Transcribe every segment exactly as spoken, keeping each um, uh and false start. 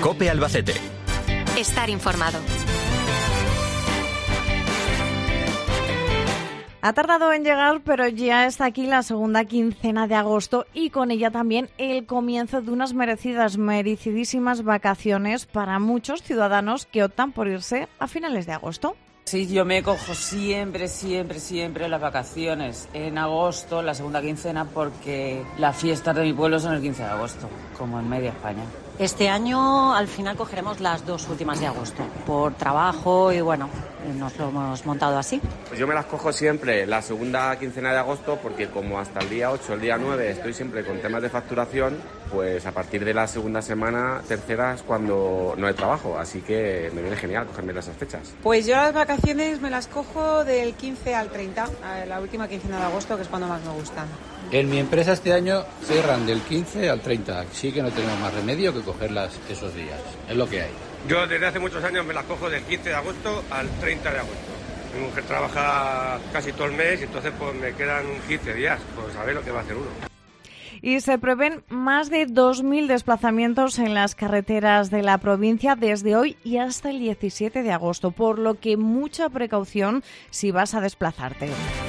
COPE Albacete. Estar informado. Ha tardado en llegar, pero ya está aquí la segunda quincena de agosto y con ella también el comienzo de unas merecidas, merecidísimas vacaciones para muchos ciudadanos que optan por irse a finales de agosto. Sí, yo me cojo siempre, siempre, siempre las vacaciones en agosto, la segunda quincena, porque las fiestas de mi pueblo son el quince de agosto, como en media España. Este año al final cogeremos las dos últimas de agosto, por trabajo y bueno, nos lo hemos montado así. Pues yo me las cojo siempre la segunda quincena de agosto porque como hasta el día ocho, el día nueve estoy siempre con temas de facturación, pues a partir de la segunda semana, tercera es cuando no hay trabajo, así que me viene genial cogerme esas fechas. Pues yo las vacaciones me las cojo del quince al treinta, la última quincena de agosto, que es cuando más me gustan. En mi empresa este año cierran del quince al treinta, sí que no tenemos más remedio que cogerlas esos días, es lo que hay. Yo desde hace muchos años me las cojo del quince de agosto al treinta de agosto. Mi mujer trabaja casi todo el mes y entonces pues me quedan quince días, pues a ver lo que va a hacer uno. Y se prevén más de dos mil desplazamientos en las carreteras de la provincia desde hoy y hasta el diecisiete de agosto, por lo que mucha precaución si vas a desplazarte.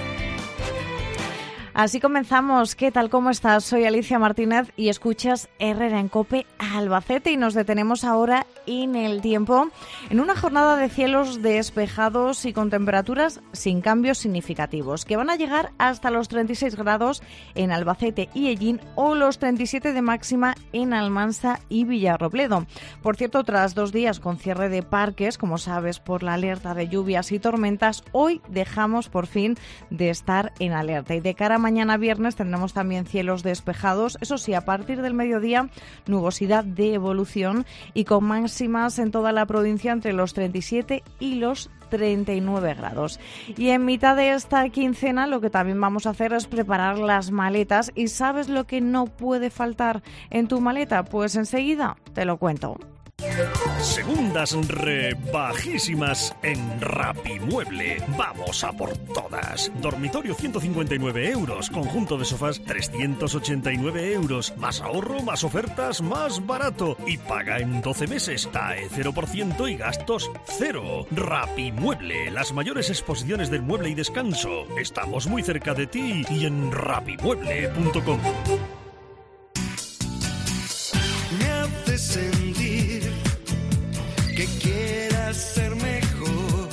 Así comenzamos. ¿Qué tal? ¿Cómo estás? Soy Alicia Martínez y escuchas Herrera en COPE Albacete y nos detenemos ahora en el tiempo en una jornada de cielos despejados y con temperaturas sin cambios significativos que van a llegar hasta los treinta y seis grados en Albacete y Ellín o los treinta y siete de máxima en Almansa y Villarrobledo. Por cierto, tras dos días con cierre de parques, como sabes, por la alerta de lluvias y tormentas, hoy dejamos por fin de estar en alerta y de cara a mañana viernes tendremos también cielos despejados, eso sí, a partir del mediodía nubosidad de evolución y con máximas en toda la provincia entre los treinta y siete y los treinta y nueve grados. Y en mitad de esta quincena lo que también vamos a hacer es preparar las maletas. ¿Y sabes lo que no puede faltar en tu maleta? Pues enseguida te lo cuento. Segundas rebajísimas en Rapimueble. Vamos a por todas. Dormitorio ciento cincuenta y nueve euros. Conjunto de sofás trescientos ochenta y nueve euros. Más ahorro, más ofertas, más barato. Y paga en doce meses. T A E cero por ciento y gastos cero. Rapimueble. Las mayores exposiciones del mueble y descanso. Estamos muy cerca de ti y en rapimueble punto com. Me hace sentir que quieras ser mejor,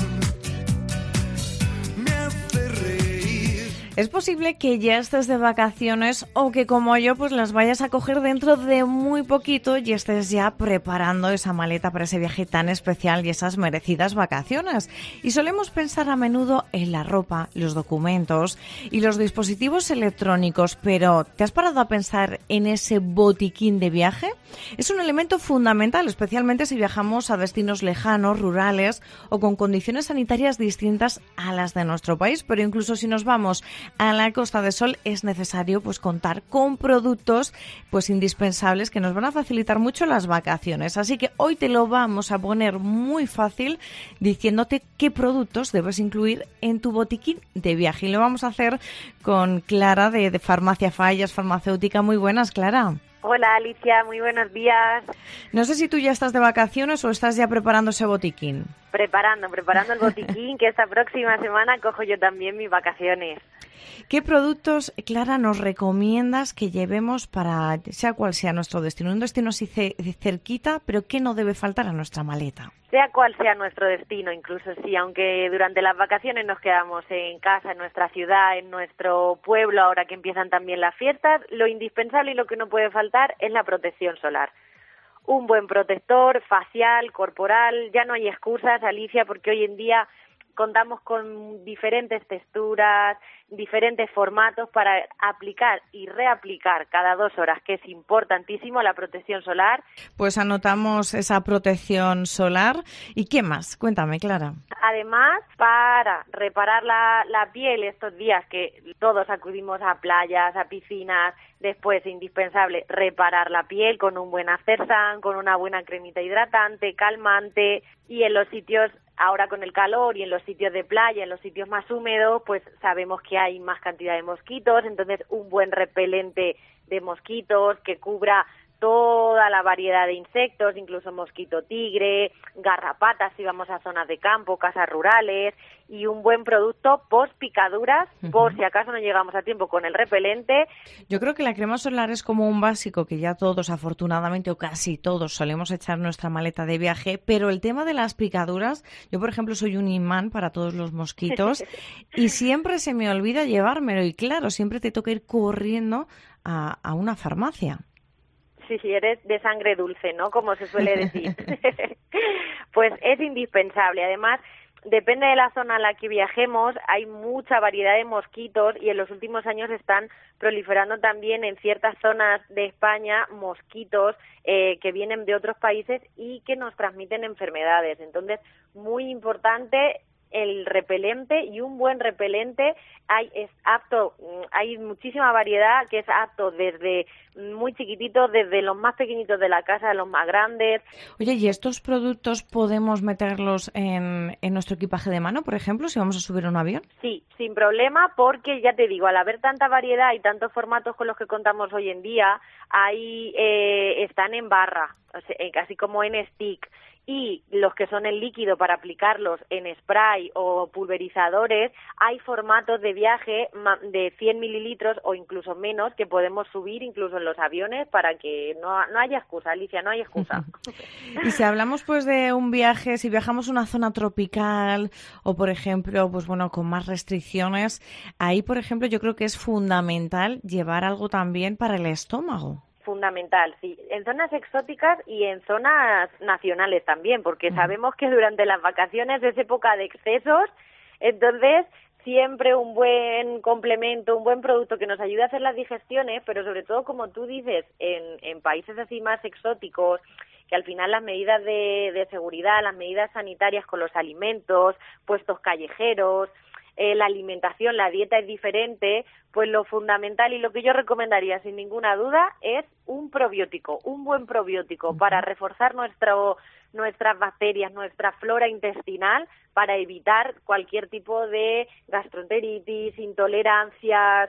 me hace reír. Es posible que ya estés de vacaciones o que como yo pues las vayas a coger dentro de muy poquito y estés ya preparando esa maleta para ese viaje tan especial y esas merecidas vacaciones. Y solemos pensar a menudo en la ropa, los documentos y los dispositivos electrónicos, pero ¿te has parado a pensar en ese botiquín de viaje? Es un elemento fundamental, especialmente si viajamos a destinos lejanos, rurales o con condiciones sanitarias distintas a las de nuestro país, pero incluso si nos vamos a la Costa del Sol es necesario pues contar con productos pues indispensables que nos van a facilitar mucho las vacaciones. Así que hoy te lo vamos a poner muy fácil diciéndote qué productos debes incluir en tu botiquín de viaje. Y lo vamos a hacer con Clara de, de Farmacia Fallas, farmacéutica. Muy buenas, Clara. Hola Alicia, muy buenos días. No sé si tú ya estás de vacaciones o estás ya preparando ese botiquín. Preparando, preparando el botiquín, que esta próxima semana cojo yo también mis vacaciones. ¿Qué productos, Clara, nos recomiendas que llevemos para, sea cual sea nuestro destino? Un destino así cerquita, pero ¿qué no debe faltar a nuestra maleta? Sea cual sea nuestro destino, incluso si aunque durante las vacaciones nos quedamos en casa, en nuestra ciudad, en nuestro pueblo, ahora que empiezan también las fiestas, lo indispensable y lo que no puede faltar es la protección solar. Un buen protector facial, corporal, ya no hay excusas, Alicia, porque hoy en día contamos con diferentes texturas, diferentes formatos para aplicar y reaplicar cada dos horas, que es importantísimo la protección solar. Pues anotamos esa protección solar. ¿Y qué más? Cuéntame, Clara. Además, para reparar la, la piel estos días que todos acudimos a playas, a piscinas, después indispensable reparar la piel con un buen Acersan, con una buena cremita hidratante, calmante, y en los sitios ahora con el calor y en los sitios de playa, en los sitios más húmedos, pues sabemos que hay más cantidad de mosquitos, entonces un buen repelente de mosquitos que cubra toda la variedad de insectos, incluso mosquito tigre, garrapatas si vamos a zonas de campo, casas rurales, y un buen producto post picaduras, uh-huh. por si acaso no llegamos a tiempo con el repelente. Yo creo que la crema solar es como un básico que ya todos, afortunadamente, o casi todos, solemos echar en nuestra maleta de viaje, pero el tema de las picaduras, yo por ejemplo soy un imán para todos los mosquitos y siempre se me olvida llevármelo, y claro, siempre te toca ir corriendo a, a una farmacia. Sí, sí, eres de sangre dulce, ¿no? Como se suele decir. Pues es indispensable. Además, depende de la zona a la que viajemos, hay mucha variedad de mosquitos y en los últimos años están proliferando también en ciertas zonas de España mosquitos eh, que vienen de otros países y que nos transmiten enfermedades. Entonces, muy importante el repelente, y un buen repelente hay es apto, hay muchísima variedad que es apto desde muy chiquititos, desde los más pequeñitos de la casa a los más grandes. Oye, ¿y estos productos podemos meterlos en, en nuestro equipaje de mano, por ejemplo, si vamos a subir a un avión? Sí, sin problema, porque ya te digo, al haber tanta variedad y tantos formatos con los que contamos hoy en día, ahí eh, están en barra, o sea, casi como en stick. Y los que son en líquido para aplicarlos en spray o pulverizadores, hay formatos de viaje de cien mililitros o incluso menos que podemos subir incluso en los aviones para que no, no haya excusa, Alicia, no hay excusa. Y si hablamos pues de un viaje, si viajamos a una zona tropical o por ejemplo, pues bueno, con más restricciones, ahí por ejemplo yo creo que es fundamental llevar algo también para el estómago. Fundamental, sí, en zonas exóticas y en zonas nacionales también, porque sabemos que durante las vacaciones es época de excesos, entonces siempre un buen complemento, un buen producto que nos ayude a hacer las digestiones, pero sobre todo, como tú dices, en, en países así más exóticos, que al final las medidas de, de seguridad, las medidas sanitarias con los alimentos, puestos callejeros, Eh, la alimentación, la dieta es diferente, pues lo fundamental y lo que yo recomendaría sin ninguna duda es un probiótico, un buen probiótico para reforzar nuestro, nuestras bacterias, nuestra flora intestinal, para evitar cualquier tipo de gastroenteritis, intolerancias,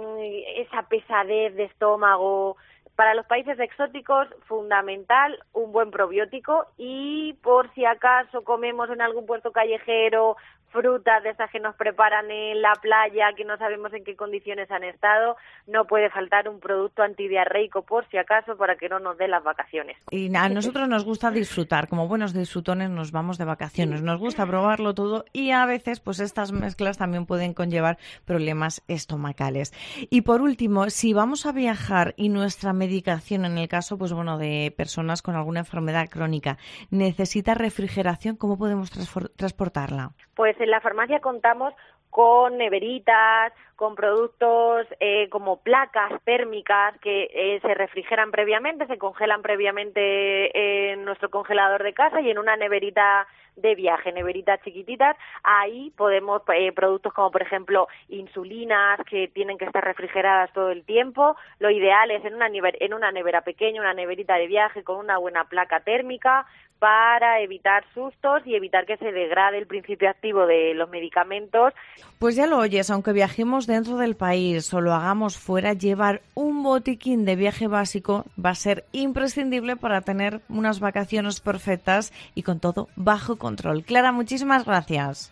esa pesadez de estómago. Para los países exóticos, fundamental un buen probiótico, y por si acaso comemos en algún puesto callejero frutas de esas que nos preparan en la playa, que no sabemos en qué condiciones han estado, no puede faltar un producto antidiarreico por si acaso, para que no nos den las vacaciones. Y a nosotros nos gusta disfrutar, como buenos disfrutones nos vamos de vacaciones, nos gusta probarlo todo y a veces pues estas mezclas también pueden conllevar problemas estomacales. Y por último, si vamos a viajar y nuestra medicación, en el caso pues bueno de personas con alguna enfermedad crónica, necesita refrigeración, ¿cómo podemos transfor- transportarla? Pues en la farmacia contamos con neveritas, con productos eh, como placas térmicas que eh, se refrigeran previamente, se congelan previamente en nuestro congelador de casa y en una neverita de viaje, neveritas chiquititas. Ahí podemos, eh, productos como por ejemplo insulinas que tienen que estar refrigeradas todo el tiempo. Lo ideal es en una, never, en una nevera pequeña, una neverita de viaje con una buena placa térmica, para evitar sustos y evitar que se degrade el principio activo de los medicamentos. Pues ya lo oyes, aunque viajemos dentro del país o lo hagamos fuera, llevar un botiquín de viaje básico va a ser imprescindible para tener unas vacaciones perfectas y con todo bajo control. Clara, muchísimas gracias.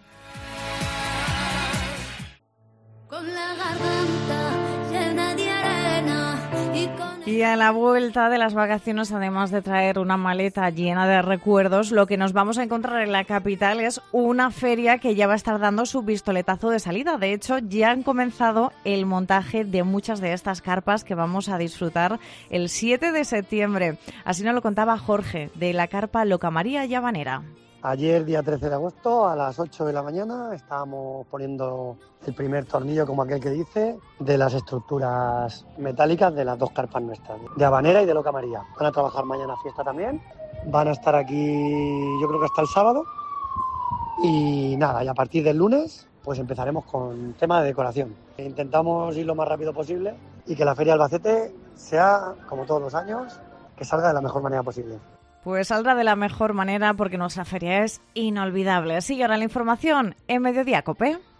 Con la garganta llena de arena y con... Y a la vuelta de las vacaciones, además de traer una maleta llena de recuerdos, lo que nos vamos a encontrar en la capital es una feria que ya va a estar dando su pistoletazo de salida. De hecho, ya han comenzado el montaje de muchas de estas carpas que vamos a disfrutar el siete de septiembre. Así nos lo contaba Jorge, de la carpa Loca María y Habanera. Ayer, día trece de agosto, a las ocho de la mañana, estábamos poniendo el primer tornillo, como aquel que dice, de las estructuras metálicas de las dos carpas nuestras, de Habanera y de Loca María. Van a trabajar mañana fiesta también, van a estar aquí yo creo que hasta el sábado, y nada, y a partir del lunes pues empezaremos con tema de decoración. Intentamos ir lo más rápido posible y que la Feria Albacete sea, como todos los años, que salga de la mejor manera posible. Pues saldrá de la mejor manera porque nuestra feria es inolvidable. Sigue ahora la información en Mediodía COPE.